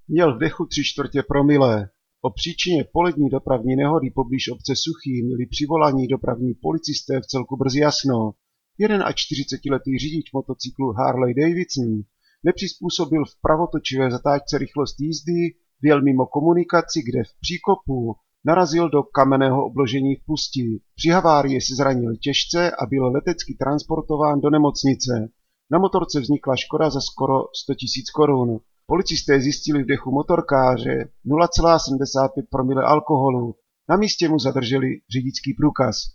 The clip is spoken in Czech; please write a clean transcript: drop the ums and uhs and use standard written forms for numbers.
Měl v dechu 3/4 promile. O příčině polední dopravní nehody poblíž obce Suchý měli přivolaní dopravní policisté vcelku brzy jasno. 41letý řidič motocyklu Harley Davidson nepřizpůsobil v pravotočivé zatáčce rychlost jízdy, vjel mimo komunikaci, kde v příkopu narazil do kamenného obložení v Pusti. Při havárii se zranil těžce a byl letecky transportován do nemocnice. Na motorce vznikla škoda za skoro 100 000 korun. Policisté zjistili v dechu motorkáře 0,75 promile alkoholu. Na místě mu zadrželi řidičský průkaz.